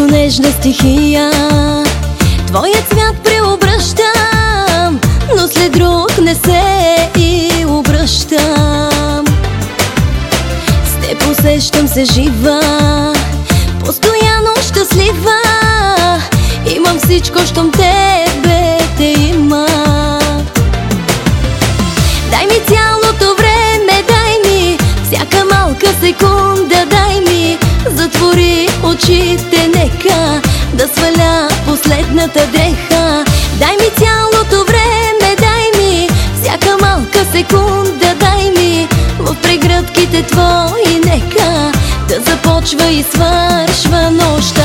като нежна стихия. Твоят цвят преобръщам, но след друг не се и обръщам. С теб усещам се жива, постоянно щастлива. Имам всичко, щом тебе те има. Дай ми цялото време, дай ми всяка малка секунда, дай ми. Затвори очите, нека да сваля последната дреха. Дай ми цялото време, дай ми всяка малка секунда, дай ми. В прегръдките твои нека да започва и свършва нощта.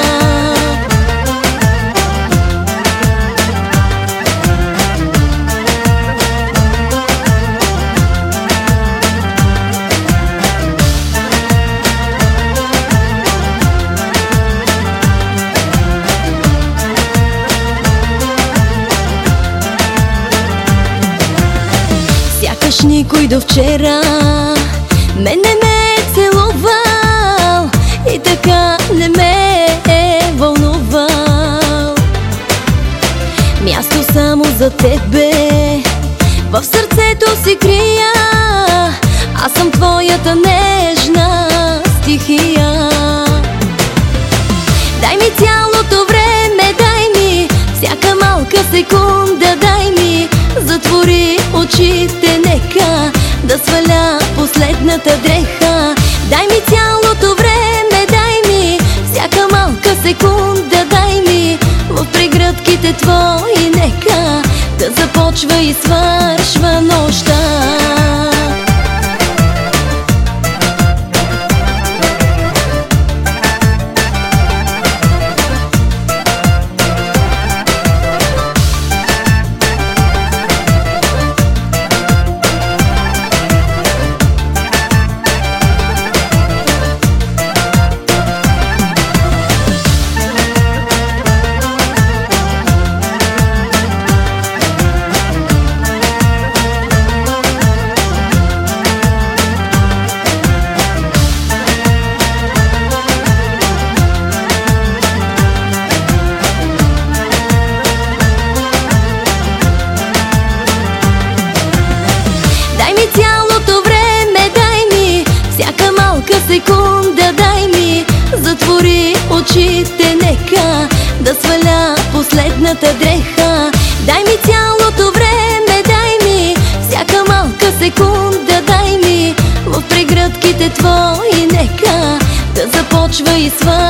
Сякаш никой до вчера мен не ме е целувал и така не ме е вълнувал. Място само за тебе в сърцето си крия. Аз съм твоята нежна стихия. Дай ми цялото време, дай ми всяка малка секунда, дай ми. Затвори очите, нека да сваля последната дреха. Дай ми цялото време, дай ми всяка малка секунда, дай ми. В прегръдките твои нека да започва и свършва нощта. Цялото време, дай ми всяка малка секунда, дай ми. Затвори очите, нека да сваля последната дреха. Дай ми цялото време, дай ми всяка малка секунда, дай ми. В прегръдките твои нека да започва и свършва.